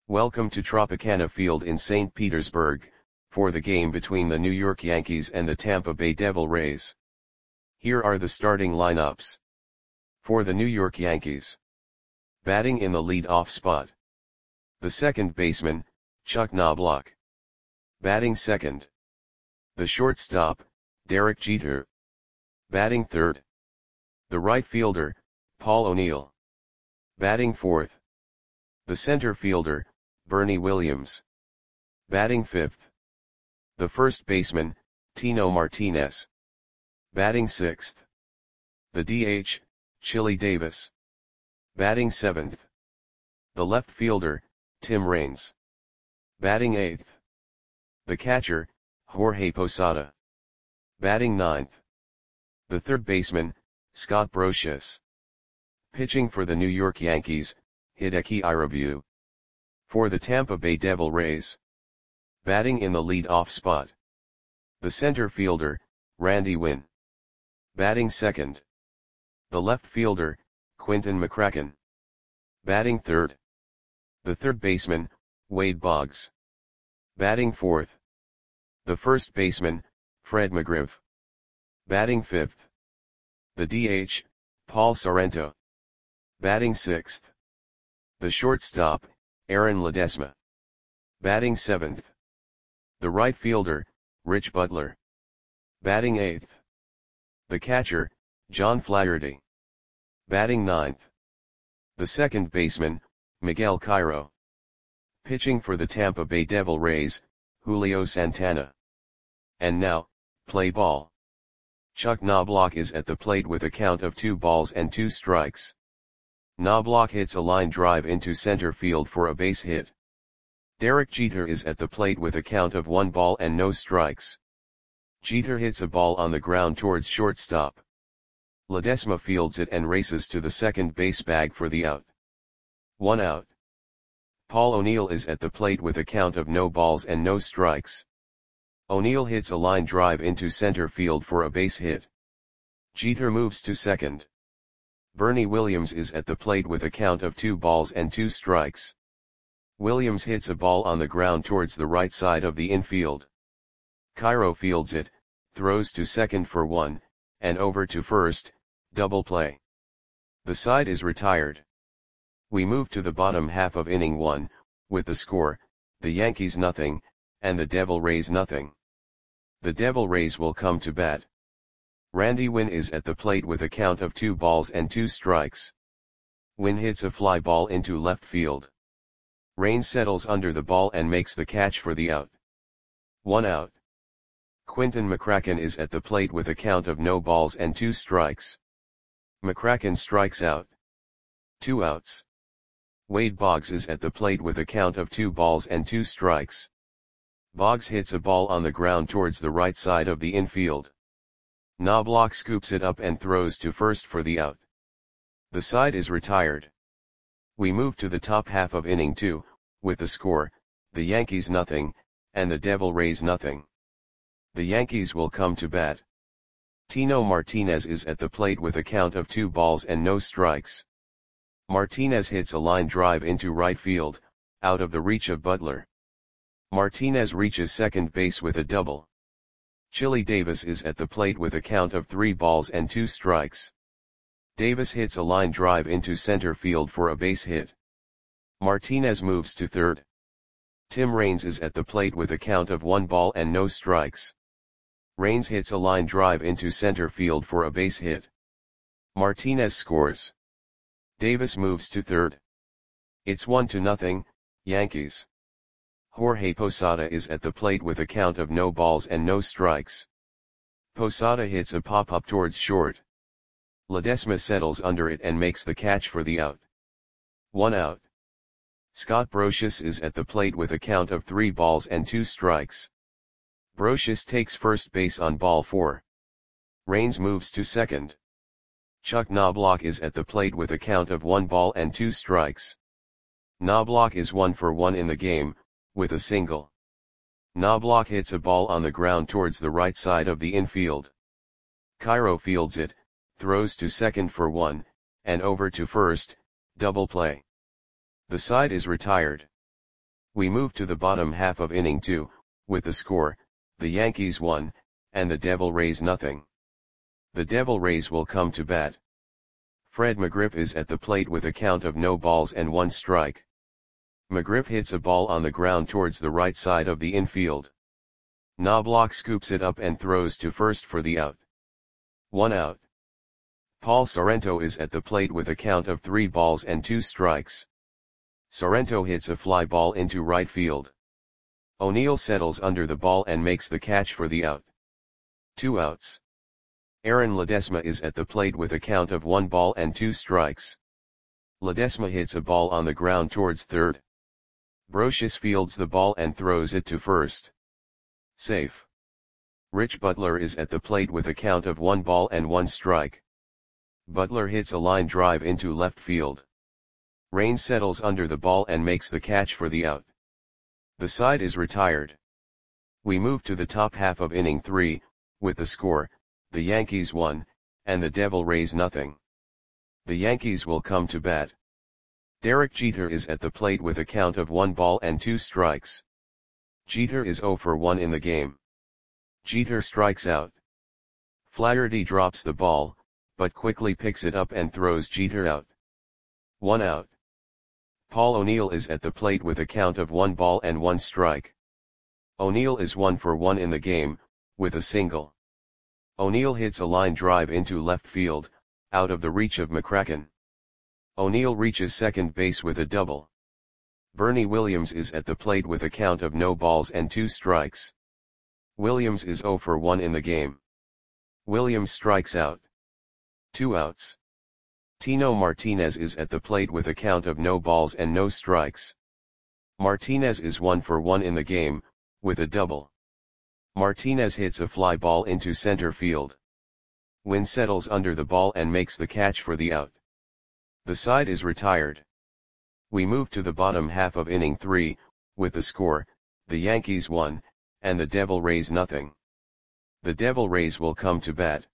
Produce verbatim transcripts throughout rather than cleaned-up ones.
Welcome to Tropicana Field in Saint Petersburg, for the game between the New York Yankees and the Tampa Bay Devil Rays. Here are the starting lineups. For the New York Yankees. Batting in the lead-off spot. The second baseman, Chuck Knobloch. Batting second. The shortstop, Derek Jeter. Batting third. The right fielder, Paul O'Neill. Batting fourth. The center fielder, Bernie Williams. Batting fifth. The first baseman, Tino Martinez. Batting sixth. The D H, Chili Davis. Batting seventh. The left fielder, Tim Raines. Batting eighth. The catcher, Jorge Posada. Batting ninth. The third baseman, Scott Brosius. Pitching for the New York Yankees, Hideki Irabu. For the Tampa Bay Devil Rays. Batting in the lead-off spot. The center fielder, Randy Winn. Batting second. The left fielder, Quinton McCracken. Batting third. The third baseman, Wade Boggs. Batting fourth. The first baseman, Fred McGriff. Batting fifth. The D H, Paul Sorrento. Batting sixth. The shortstop, Aaron Ledesma. Batting seventh. The right fielder, Rich Butler. Batting eighth. The catcher, John Flaherty. Batting ninth. The second baseman, Miguel Cairo. Pitching for the Tampa Bay Devil Rays, Julio Santana. And now, play ball. Chuck Knobloch is at the plate with a count of two balls and two strikes. Knobloch hits a line drive into center field for a base hit. Derek Jeter is at the plate with a count of one ball and no strikes. Jeter hits a ball on the ground towards shortstop. Ledesma fields it and races to the second base bag for the out. One out. Paul O'Neill is at the plate with a count of no balls and no strikes. O'Neill hits a line drive into center field for a base hit. Jeter moves to second. Bernie Williams is at the plate with a count of two balls and two strikes. Williams hits a ball on the ground towards the right side of the infield. Cairo fields it, throws to second for one, and over to first, double play. The side is retired. We move to the bottom half of inning one, with the score, the Yankees nothing, and the Devil Rays nothing. The Devil Rays will come to bat. Randy Winn is at the plate with a count of two balls and two strikes. Winn hits a fly ball into left field. Raines settles under the ball and makes the catch for the out. One out. Quinton McCracken is at the plate with a count of no balls and two strikes. McCracken strikes out. Two outs. Wade Boggs is at the plate with a count of two balls and two strikes. Boggs hits a ball on the ground towards the right side of the infield. Knobloch scoops it up and throws to first for the out. The side is retired. We move to the top half of inning two, with the score, the Yankees nothing, and the Devil Rays nothing. The Yankees will come to bat. Tino Martinez is at the plate with a count of two balls and no strikes. Martinez hits a line drive into right field, out of the reach of Butler. Martinez reaches second base with a double. Chili Davis is at the plate with a count of three balls and two strikes. Davis hits a line drive into center field for a base hit. Martinez moves to third. Tim Raines is at the plate with a count of one ball and no strikes. Raines hits a line drive into center field for a base hit. Martinez scores. Davis moves to third. It's one to nothing, Yankees. Jorge Posada is at the plate with a count of no balls and no strikes. Posada hits a pop-up towards short. Ledesma settles under it and makes the catch for the out. One out. Scott Brosius is at the plate with a count of three balls and two strikes. Brosius takes first base on ball four. Raines moves to second. Chuck Knobloch is at the plate with a count of one ball and two strikes. Knobloch is one for one in the game, with a single. Knobloch hits a ball on the ground towards the right side of the infield. Cairo fields it, throws to second for one, and over to first, double play. The side is retired. We move to the bottom half of inning two, with the score, the Yankees won, and the Devil Rays nothing. The Devil Rays will come to bat. Fred McGriff is at the plate with a count of no balls and one strike. McGriff hits a ball on the ground towards the right side of the infield. Knobloch scoops it up and throws to first for the out. One out. Paul Sorrento is at the plate with a count of three balls and two strikes. Sorrento hits a fly ball into right field. O'Neill settles under the ball and makes the catch for the out. Two outs. Aaron Ledesma is at the plate with a count of one ball and two strikes. Ledesma hits a ball on the ground towards third. Brocious fields the ball and throws it to first. Safe. Rich Butler is at the plate with a count of one ball and one strike. Butler hits a line drive into left field. Raines settles under the ball and makes the catch for the out. The side is retired. We move to the top half of inning three, with the score, the Yankees won, and the Devil Rays nothing. The Yankees will come to bat. Derek Jeter is at the plate with a count of one ball and two strikes. Jeter is zero for one in the game. Jeter strikes out. Flaherty drops the ball, but quickly picks it up and throws Jeter out. One out. Paul O'Neill is at the plate with a count of one ball and one strike. O'Neill is one for one in the game, with a single. O'Neill hits a line drive into left field, out of the reach of McCracken. O'Neill reaches second base with a double. Bernie Williams is at the plate with a count of no balls and two strikes. Williams is zero for one in the game. Williams strikes out. Two outs. Tino Martinez is at the plate with a count of no balls and no strikes. Martinez is one for one in the game, with a double. Martinez hits a fly ball into center field. Wynn settles under the ball and makes the catch for the out. The side is retired. We move to the bottom half of inning three, with the score, the Yankees won, and the Devil Rays nothing. The Devil Rays will come to bat.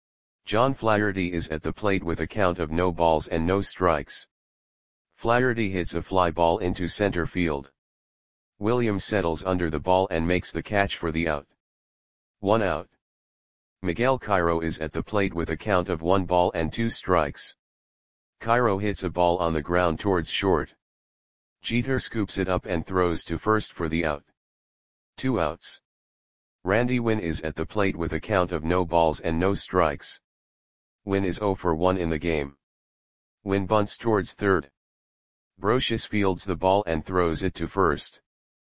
John Flaherty is at the plate with a count of no balls and no strikes. Flaherty hits a fly ball into center field. Williams settles under the ball and makes the catch for the out. One out. Miguel Cairo is at the plate with a count of one ball and two strikes. Cairo hits a ball on the ground towards short. Jeter scoops it up and throws to first for the out. Two outs. Randy Wynn is at the plate with a count of no balls and no strikes. Wynn is zero for one in the game. Wynn bunts towards third. Brocious fields the ball and throws it to first.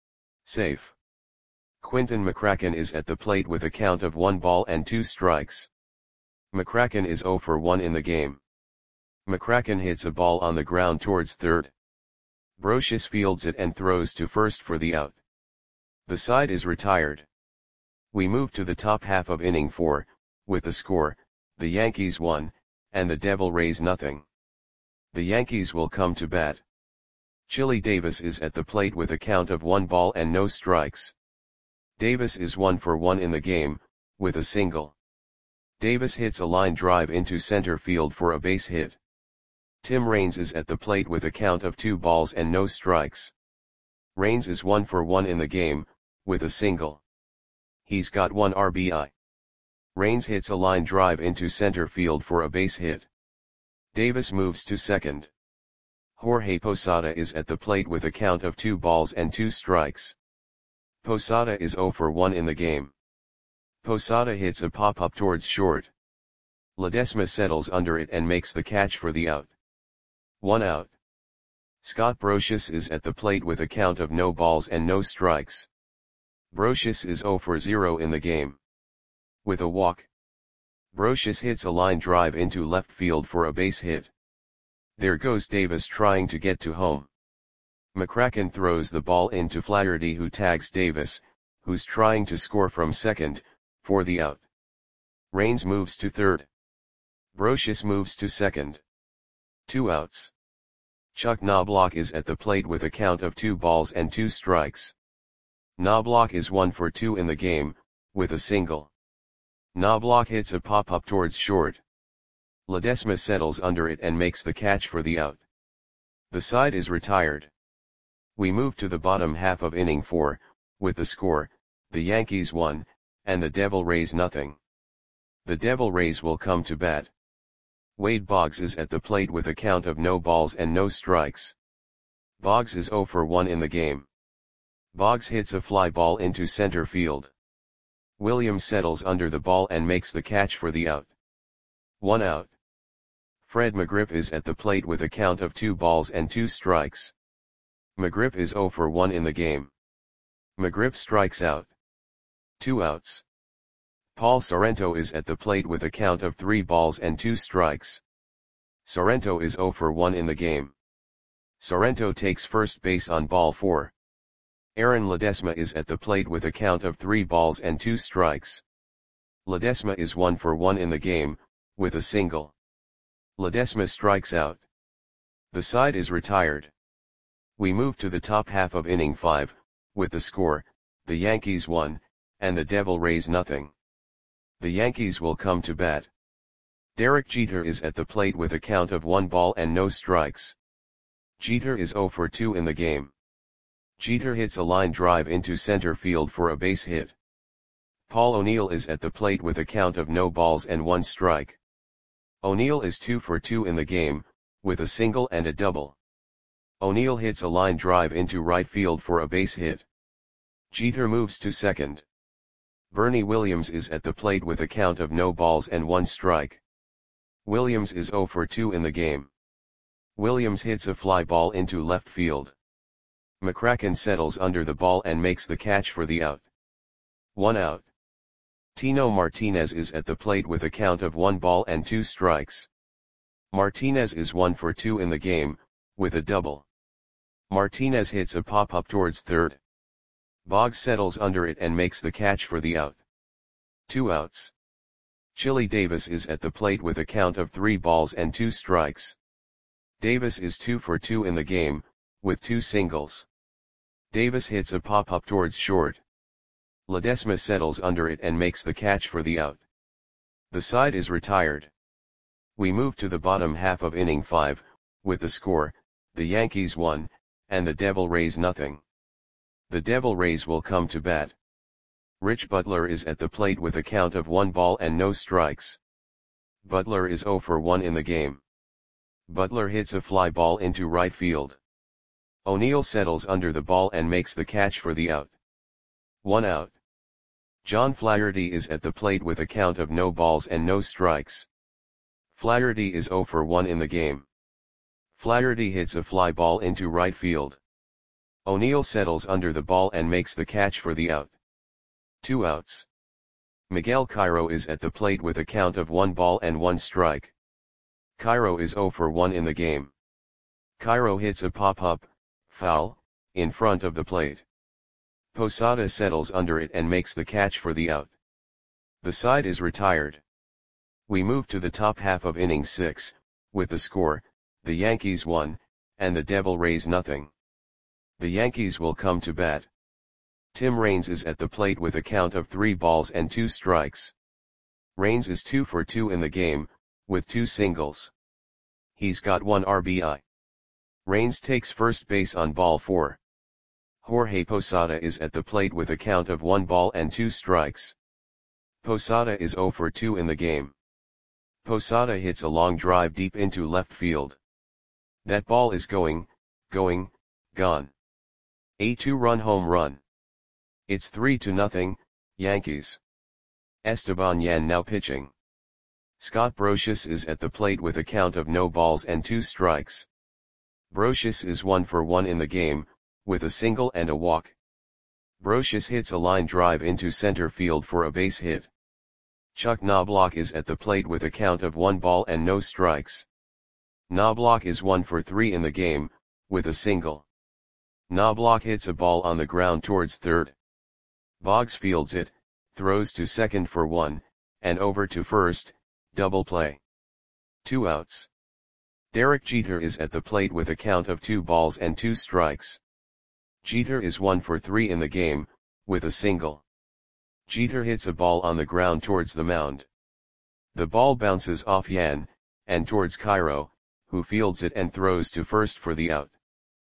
Safe. Quinton McCracken is at the plate with a count of one ball and two strikes. McCracken is zero for one in the game. McCracken hits a ball on the ground towards third. Brocious fields it and throws to first for the out. The side is retired. We move to the top half of inning four, with the score, the Yankees won, and the Devil Rays nothing. The Yankees will come to bat. Chili Davis is at the plate with a count of one ball and no strikes. Davis is one for one in the game, with a single. Davis hits a line drive into center field for a base hit. Tim Raines is at the plate with a count of two balls and no strikes. Raines is one for one in the game, with a single. He's got one R B I. Raines hits a line drive into center field for a base hit. Davis moves to second. Jorge Posada is at the plate with a count of two balls and two strikes. Posada is zero for one in the game. Posada hits a pop-up towards short. Ledesma settles under it and makes the catch for the out. One out. Scott Brocious is at the plate with a count of no balls and no strikes. Brocious is zero for zero in the game. With a walk. Brocious hits a line drive into left field for a base hit. There goes Davis trying to get to home. McCracken throws the ball into Flaherty, who tags Davis, who's trying to score from second, for the out. Raines moves to third. Brocious moves to second. Two outs. Chuck Knobloch is at the plate with a count of two balls and two strikes. Knobloch is one for two in the game, with a single. Knobloch hits a pop-up towards short. Ledesma settles under it and makes the catch for the out. The side is retired. We move to the bottom half of inning four, with the score, the Yankees one, and the Devil Rays nothing. The Devil Rays will come to bat. Wade Boggs is at the plate with a count of no balls and no strikes. Boggs is oh for one in the game. Boggs hits a fly ball into center field. Williams settles under the ball and makes the catch for the out. One out. Fred McGriff is at the plate with a count of two balls and two strikes. McGriff is oh for one in the game. McGriff strikes out. Two outs. Paul Sorrento is at the plate with a count of three balls and two strikes. Sorrento is oh for one in the game. Sorrento takes first base on ball four. Aaron Ledesma is at the plate with a count of three balls and two strikes. Ledesma is one for one in the game, with a single. Ledesma strikes out. The side is retired. We move to the top half of inning five, with the score, the Yankees one, and the Devil Rays nothing. The Yankees will come to bat. Derek Jeter is at the plate with a count of one ball and no strikes. Jeter is oh for two in the game. Jeter hits a line drive into center field for a base hit. Paul O'Neill is at the plate with a count of no balls and one strike. O'Neill is two for two in the game, with a single and a double. O'Neill hits a line drive into right field for a base hit. Jeter moves to second. Bernie Williams is at the plate with a count of no balls and one strike. Williams is oh for two in the game. Williams hits a fly ball into left field. McCracken settles under the ball and makes the catch for the out. One out. Tino Martinez is at the plate with a count of one ball and two strikes. Martinez is one for two in the game, with a double. Martinez hits a pop-up towards third. Boggs settles under it and makes the catch for the out. Two outs. Chili Davis is at the plate with a count of three balls and two strikes. Davis is two for two in the game, with two singles. Davis hits a pop-up towards short. Ledesma settles under it and makes the catch for the out. The side is retired. We move to the bottom half of inning five, with the score, the Yankees one, and the Devil Rays nothing. The Devil Rays will come to bat. Rich Butler is at the plate with a count of one ball and no strikes. Butler is oh for one in the game. Butler hits a fly ball into right field. O'Neill settles under the ball and makes the catch for the out. One out. John Flaherty is at the plate with a count of no balls and no strikes. Flaherty is oh for one in the game. Flaherty hits a fly ball into right field. O'Neill settles under the ball and makes the catch for the out. Two outs. Miguel Cairo is at the plate with a count of one ball and one strike. Cairo is oh for one in the game. Cairo hits a pop-up, foul, in front of the plate. Posada settles under it and makes the catch for the out. The side is retired. We move to the top half of inning six, with the score, the Yankees one, and the Devil Rays nothing. The Yankees will come to bat. Tim Raines is at the plate with a count of three balls and two strikes. Raines is two for two in the game, with two singles. He's got one R B I. Raines takes first base on ball four. Jorge Posada is at the plate with a count of one ball and two strikes. Posada is oh for two in the game. Posada hits a long drive deep into left field. That ball is going, going, gone. A two-run home run. It's three to nothing, Yankees. Esteban Yan now pitching. Scott Brosius is at the plate with a count of no balls and two strikes. Brosius is one for one in the game, with a single and a walk. Brosius hits a line drive into center field for a base hit. Chuck Knobloch is at the plate with a count of one ball and no strikes. Knobloch is one for three in the game, with a single. Knobloch hits a ball on the ground towards third. Boggs fields it, throws to second for one, and over to first, double play. Two outs. Derek Jeter is at the plate with a count of two balls and two strikes. Jeter is one for three in the game, with a single. Jeter hits a ball on the ground towards the mound. The ball bounces off Yan, and towards Cairo, who fields it and throws to first for the out.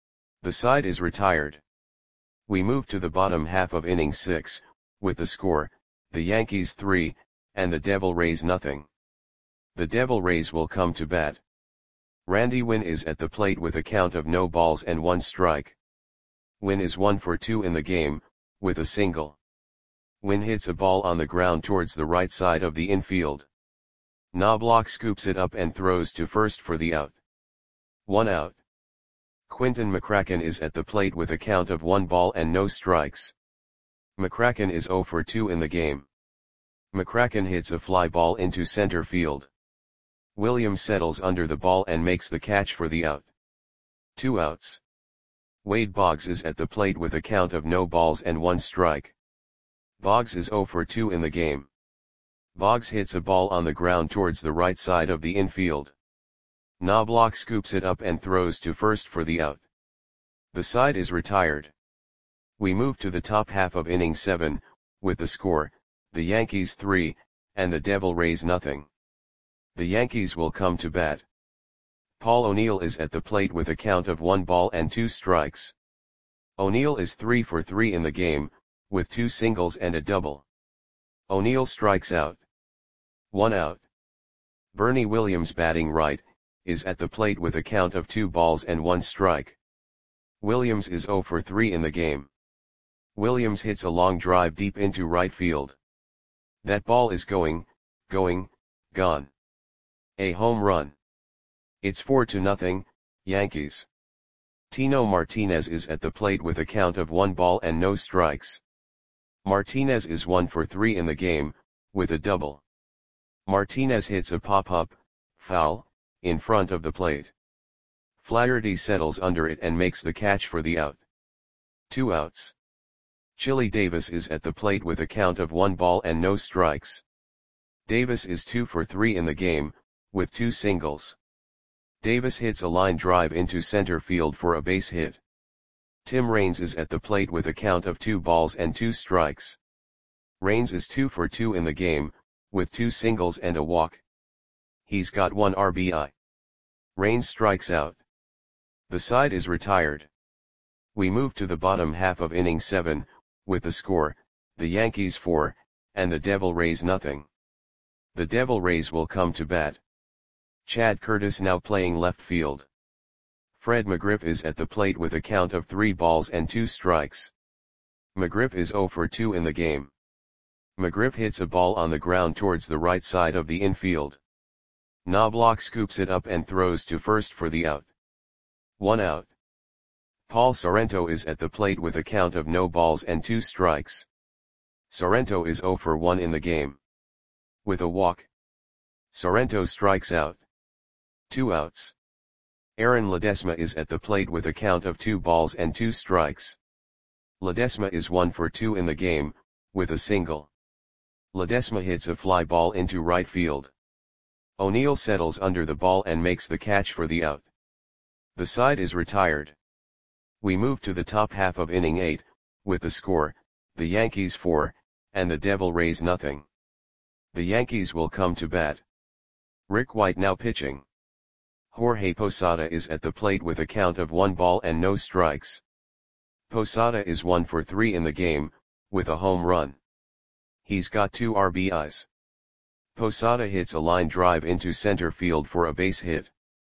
The side is retired. We move to the bottom half of inning six, with the score, the Yankees three, and the Devil Rays nothing. The Devil Rays will come to bat. Randy Winn is at the plate with a count of no balls and one strike. Winn is one for two in the game, with a single. Winn hits a ball on the ground towards the right side of the infield. Knobloch scoops it up and throws to first for the out. One out. Quinton McCracken is at the plate with a count of one ball and no strikes. McCracken is zero for two in the game. McCracken hits a fly ball into center field. Williams settles under the ball and makes the catch for the out. Two outs. Wade Boggs is at the plate with a count of no balls and one strike. Boggs is zero for two in the game. Boggs hits a ball on the ground towards the right side of the infield. Knobloch scoops it up and throws to first for the out. The side is retired. We move to the top half of inning seven, with the score, the Yankees three, and the Devil Rays nothing. The Yankees will come to bat. Paul O'Neill is at the plate with a count of one ball and two strikes. O'Neill is three for three in the game, with two singles and a double. O'Neill strikes out. One out. Bernie Williams, batting right, is at the plate with a count of two balls and one strike. Williams is zero for three in the game. Williams hits a long drive deep into right field. That ball is going, going, gone. A home run. It's four to nothing, Yankees. Tino Martinez is at the plate with a count of one ball and no strikes. Martinez is one for three in the game, with a double. Martinez hits a pop-up, foul, in front of the plate. Flaherty settles under it and makes the catch for the out. Two outs. Chili Davis is at the plate with a count of one ball and no strikes. Davis is two for three in the game, with two singles. Davis hits a line drive into center field for a base hit. Tim Raines is at the plate with a count of two balls and two strikes. Raines is two for two in the game, with two singles and a walk. He's got one R B I. Raines strikes out. The side is retired. We move to the bottom half of inning seven, with the score, the Yankees four, and the Devil Rays nothing. The Devil Rays will come to bat. Chad Curtis now playing left field. Fred McGriff is at the plate with a count of three balls and two strikes. McGriff is zero for two in the game. McGriff hits a ball on the ground towards the right side of the infield. Knobloch scoops it up and throws to first for the out. One out. Paul Sorrento is at the plate with a count of no balls and two strikes. Sorrento is zero for one in the game. With a walk. Sorrento strikes out. Two outs. Aaron Ledesma is at the plate with a count of two balls and two strikes. Ledesma is one for two in the game, with a single. Ledesma hits a fly ball into right field. O'Neill settles under the ball and makes the catch for the out. The side is retired. We move to the top half of inning eight, with the score, the Yankees four, and the Devil Rays nothing. The Yankees will come to bat. Rick White now pitching. Jorge Posada is at the plate with a count of one ball and no strikes. Posada is one for three in the game, with a home run. He's got two R B Is. Posada hits a line drive into center field for a base hit.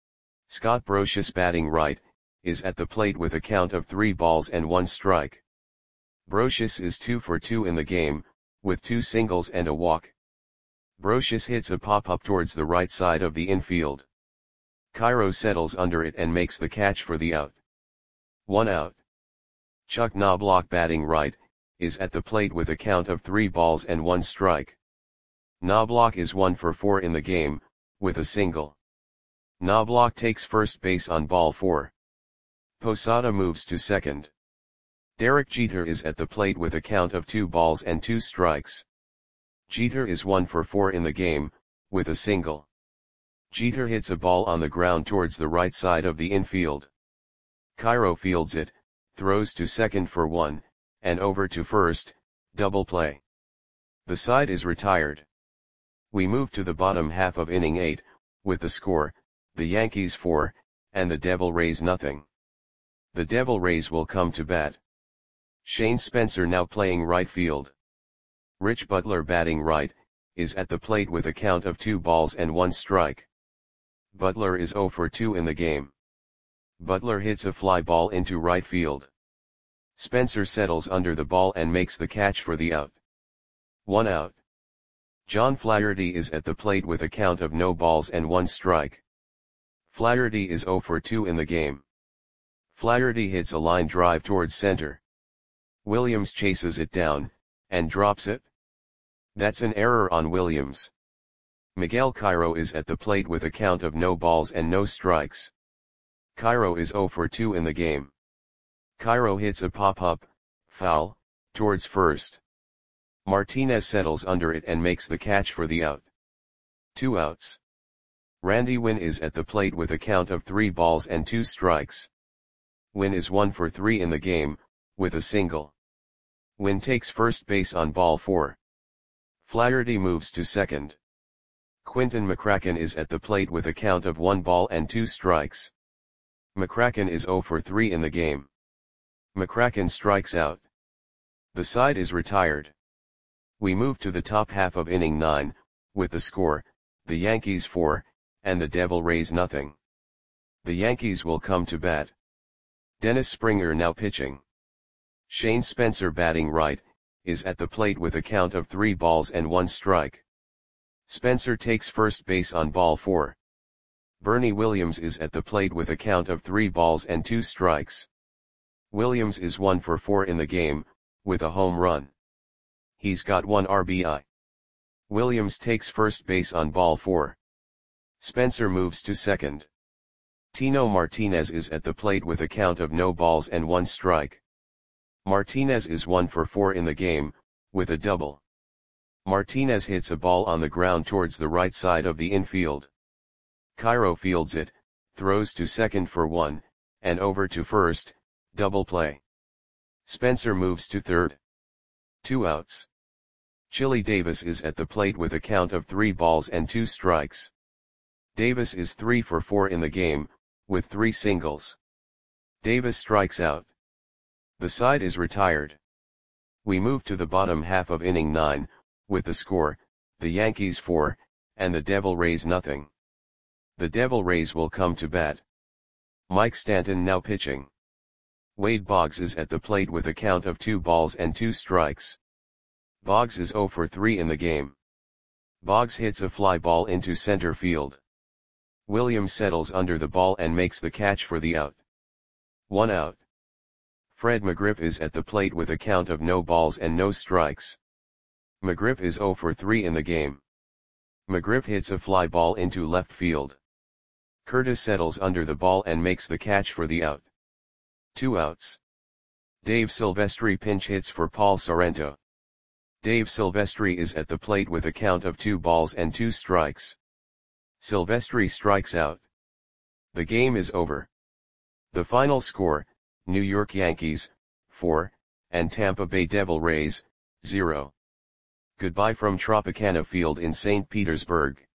Scott Brosius, batting right, is at the plate with a count of three balls and one strike. Brosius is two for two in the game, with two singles and a walk. Brosius hits a pop-up towards the right side of the infield. Cairo settles under it and makes the catch for the out. One out. Chuck Knobloch, batting right, is at the plate with a count of three balls and one strike. Knobloch is one for four in the game, with a single. Knobloch takes first base on ball four. Posada moves to second. Derek Jeter is at the plate with a count of two balls and two strikes. Jeter is one for four in the game, with a single. Jeter hits a ball on the ground towards the right side of the infield. Cairo fields it, throws to second for one, and over to first, double play. The side is retired. We move to the bottom half of inning eight, with the score, the Yankees four, and the Devil Rays nothing. The Devil Rays will come to bat. Shane Spencer now playing right field. Rich Butler batting right, is at the plate with a count of two balls and one strike. Butler is oh for two in the game. Butler hits a fly ball into right field. Spencer settles under the ball and makes the catch for the out. One out. John Flaherty is at the plate with a count of no balls and one strike. Flaherty is oh for two in the game. Flaherty hits a line drive towards center. Williams chases it down, and drops it. That's an error on Williams. Miguel Cairo is at the plate with a count of no balls and no strikes. Cairo is oh for two in the game. Cairo hits a pop-up, foul, towards first. Martinez settles under it and makes the catch for the out. Two outs. Randy Winn is at the plate with a count of three balls and two strikes. Winn is one for three in the game, with a single. Winn takes first base on ball four. Flaherty moves to second. Quinton McCracken is at the plate with a count of one ball and two strikes. McCracken is oh for three in the game. McCracken strikes out. The side is retired. We move to the top half of inning nine, with the score, the Yankees four, and the Devil Rays nothing. The Yankees will come to bat. Dennis Springer now pitching. Shane Spencer batting right, is at the plate with a count of three balls and one strike. Spencer takes first base on ball four. Bernie Williams is at the plate with a count of three balls and two strikes. Williams is one for four in the game, with a home run. He's got one R B I. Williams takes first base on ball four. Spencer moves to second. Tino Martinez is at the plate with a count of no balls and one strike. Martinez is one for four in the game, with a double. Martinez hits a ball on the ground towards the right side of the infield. Cairo fields it, throws to second for one, and over to first, double play. Spencer moves to third. Two outs. Chili Davis is at the plate with a count of three balls and two strikes. Davis is three for four in the game, with three singles. Davis strikes out. The side is retired. We move to the bottom half of inning nine, with the score, the Yankees four, and the Devil Rays nothing. The Devil Rays will come to bat. Mike Stanton now pitching. Wade Boggs is at the plate with a count of two balls and two strikes. Boggs is oh for three in the game. Boggs hits a fly ball into center field. Williams settles under the ball and makes the catch for the out. One out. Fred McGriff is at the plate with a count of no balls and no strikes. McGriff is oh for three in the game. McGriff hits a fly ball into left field. Curtis settles under the ball and makes the catch for the out. Two outs. Dave Silvestri pinch hits for Paul Sorrento. Dave Silvestri is at the plate with a count of two balls and two strikes. Silvestri strikes out. The game is over. The final score, New York Yankees, four, and Tampa Bay Devil Rays, zero. Goodbye from Tropicana Field in Saint Petersburg.